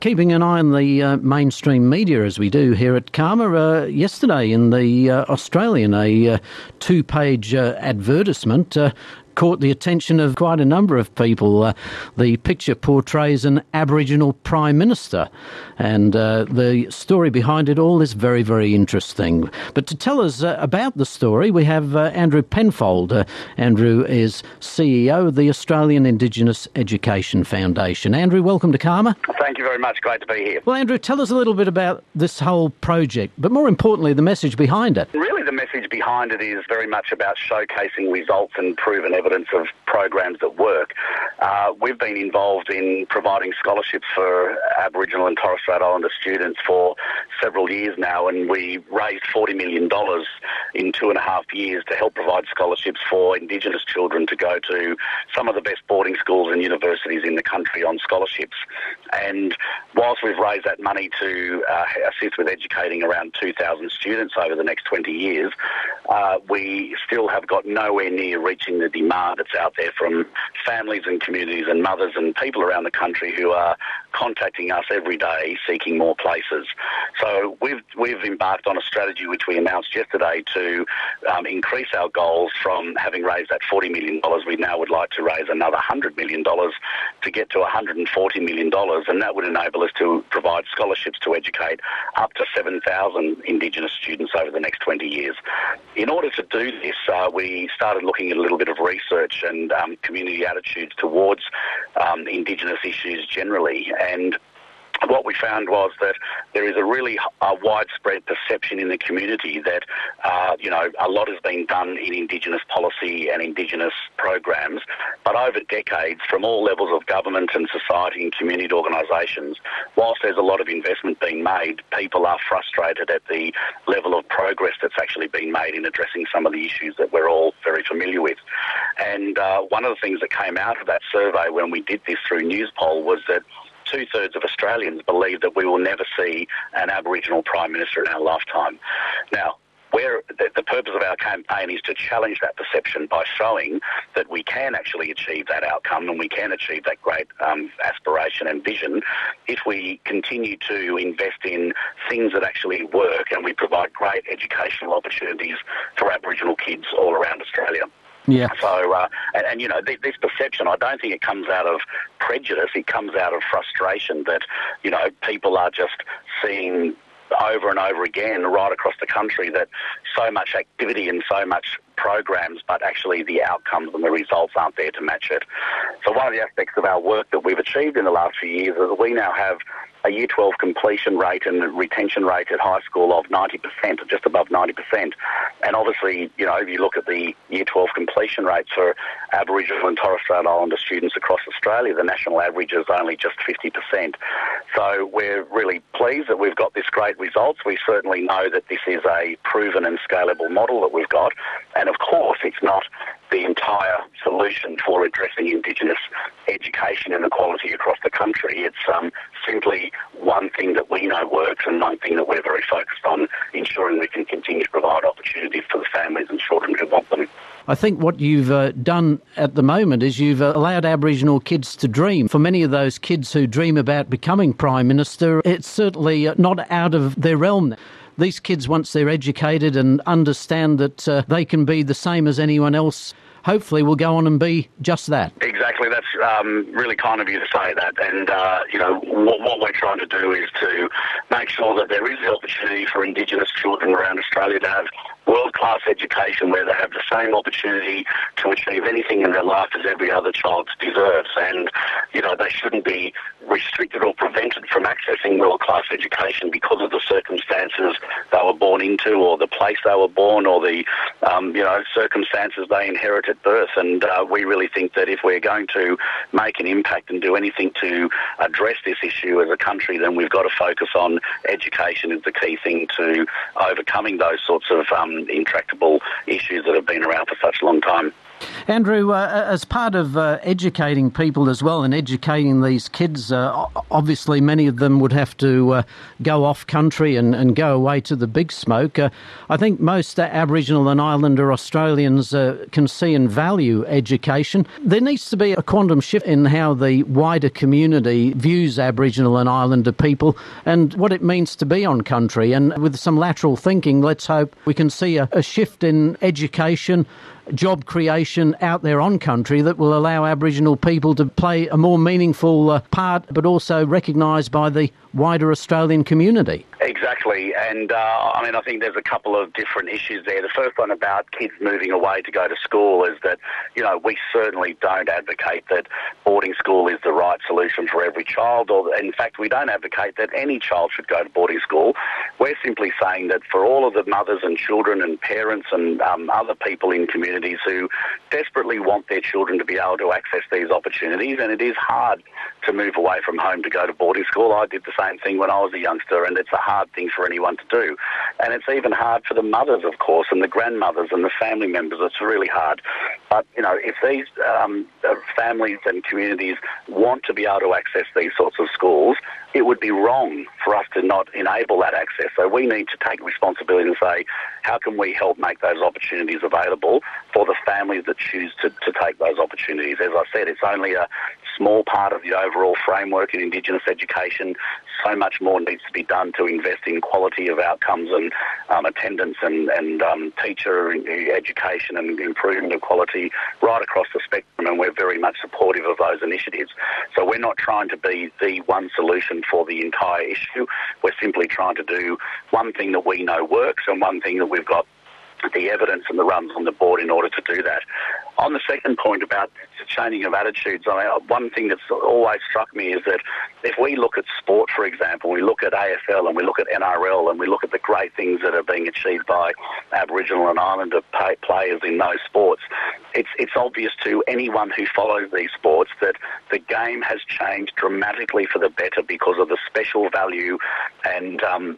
Keeping an eye on the mainstream media, as we do here at CARMA, yesterday in the Australian, a two-page advertisement caught the attention of quite a number of people. The picture portrays an Aboriginal Prime Minister, and the story behind it all is very, very interesting. But to tell us about the story, we have Andrew Penfold. Andrew is CEO of the Australian Indigenous Education Foundation. Andrew, welcome to CARMA. Thank you very much. Great to be here. Well, Andrew, tell us a little bit about this whole project, but more importantly, the message behind it. Really, the message behind it is very much about showcasing results and proven evidence of programs that work. We've been involved in providing scholarships for Aboriginal and Torres Strait Islander students for several years now, and we raised $40 million in 2.5 years to help provide scholarships for Indigenous children to go to some of the best boarding schools and universities in the country on scholarships. And whilst we've raised that money to assist with educating around 2,000 students over the next 20 years, we still have got nowhere near reaching the demand that's out there from families and communities and mothers and people around the country who are contacting us every day seeking more places. So we've embarked on a strategy which we announced yesterday to increase our goals from having raised that $40 million. We now would like to raise another $100 million to get to $140 million, and that would enable us to provide scholarships to educate up to 7,000 Indigenous students over the next 20 years. In order to do this, we started looking at a little bit of research and community attitudes towards Indigenous issues generally, and what we found was that there is a really widespread perception in the community that, a lot has been done in Indigenous policy and Indigenous programs, but over decades from all levels of government and society and community organisations, whilst there's a lot of investment being made, people are frustrated at the level of progress that's actually been made in addressing some of the issues that we're all very familiar with. And one of the things that came out of that survey when we did this through Newspoll was that 2/3 of Australians believe that we will never see an Aboriginal Prime Minister in our lifetime. Now, the purpose of our campaign is to challenge that perception by showing that we can actually achieve that outcome and we can achieve that great aspiration and vision if we continue to invest in things that actually work and we provide great educational opportunities for Aboriginal kids all around Australia. Yeah. So, this perception, I don't think it comes out of prejudice. It comes out of frustration that, people are just seeing over and over again right across the country that so much activity and so much programs, but actually the outcomes and the results aren't there to match it. So one of the aspects of our work that we've achieved in the last few years is that we now have a Year 12 completion rate and retention rate at high school of 90%, just above 90%. And obviously, if you look at the Year 12 completion rates for Aboriginal and Torres Strait Islander students across Australia, the national average is only just 50%. So we're really pleased that we've got this great results. We certainly know that this is a proven and scalable model that we've got. And of course, it's not the entire solution for addressing Indigenous education inequality across the country. It's simply one thing that we know works and one thing that we're very focused on ensuring we can continue to provide opportunities for the families and children who want them. I think what you've done at the moment is you've allowed Aboriginal kids to dream. For many of those kids who dream about becoming Prime Minister, it's certainly not out of their realm. These kids, once they're educated and understand that they can be the same as anyone else, hopefully will go on and be just that. Exactly. That's really kind of you to say that. And, what we're trying to do is to make sure that there is the opportunity for Indigenous children around Australia to have world-class education where they have the same opportunity to achieve anything in their life as every other child deserves. And, they shouldn't be restricted or prevented from accessing world-class education because of the circumstances they were born into or the place they were born or the, circumstances they inherit at birth. And we really think that if we're going to make an impact and do anything to address this issue as a country, then we've got to focus on education as the key thing to overcoming those sorts of intractable issues that have been around for such a long time. Andrew, as part of educating people as well and educating these kids, obviously many of them would have to go off country and go away to the big smoke. I think most Aboriginal and Islander Australians can see and value education. There needs to be a quantum shift in how the wider community views Aboriginal and Islander people and what it means to be on country. And with some lateral thinking, let's hope we can see a shift in education, job creation out there on country that will allow Aboriginal people to play a more meaningful part, but also recognised by the wider Australian community. Exactly, and I think there's a couple of different issues there. The first one about kids moving away to go to school is that, we certainly don't advocate that boarding school is the right solution for every child, or in fact we don't advocate that any child should go to boarding school. We're simply saying that for all of the mothers and children and parents and other people in communities who desperately want their children to be able to access these opportunities, and it is hard to move away from home to go to boarding school. I did the same thing when I was a youngster, and it's a hard thing for anyone to do. And it's even hard for the mothers, of course, and the grandmothers and the family members. It's really hard. But, if these families and communities want to be able to access these sorts of schools, it would be wrong for us to not enable that access. So we need to take responsibility and say, how can we help make those opportunities available for the families that choose to take those opportunities? As I said, it's only a small part of the overall framework in Indigenous education. So much more needs to be done to invest in quality of outcomes and attendance and teacher education and improvement of quality right across the spectrum, and we're very much supportive of those initiatives. So we're not trying to be the one solution for the entire issue. We're simply trying to do one thing that we know works and one thing that we've got the evidence and the runs on the board in order to do that. On the second point about the changing of attitudes, one thing that's always struck me is that if we look at sport, for example, we look at AFL and we look at NRL and we look at the great things that are being achieved by Aboriginal and Islander players in those sports, it's obvious to anyone who follows these sports that the game has changed dramatically for the better because of the special value and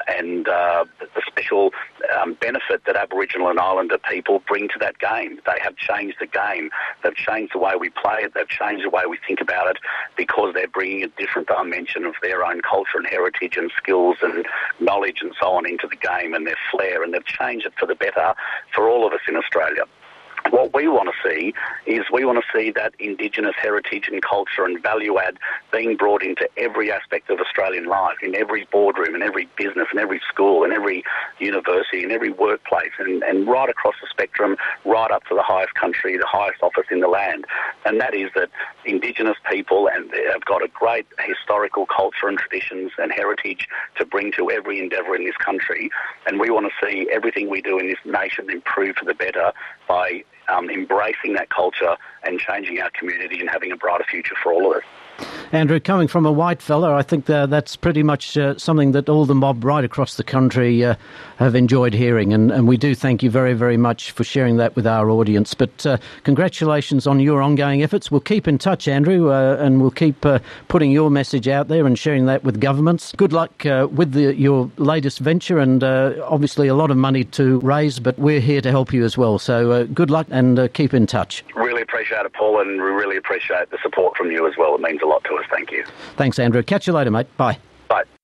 the special benefit that Aboriginal and Islander people bring to that game. They have changed the game. They've changed the way we play it. They've changed the way we think about it because they're bringing a different dimension of their own culture and heritage and skills and knowledge and so on into the game and their flair, and they've changed it for the better for all of us in Australia. What we want to see is that Indigenous heritage and culture and value add being brought into every aspect of Australian life, in every boardroom, in every business, in every school, in every university, in every workplace, and right across the spectrum, right up to the highest country, the highest office in the land. And that is that Indigenous people have got a great historical culture and traditions and heritage to bring to every endeavour in this country. And we want to see everything we do in this nation improve for the better by embracing that culture and changing our community and having a brighter future for all of us. Andrew, coming from a white fella, I think that's pretty much something that all the mob right across the country have enjoyed hearing, and we do thank you very, very much for sharing that with our audience. But congratulations on your ongoing efforts. We'll keep in touch, Andrew, and we'll keep putting your message out there and sharing that with governments. Good luck with your latest venture, and obviously a lot of money to raise, but we're here to help you as well. So good luck and keep in touch. Really appreciate it, Paul, and we really appreciate the support from you as well. It means a lot to us. Thank you. Thanks, Andrew. Catch you later, mate. Bye. Bye.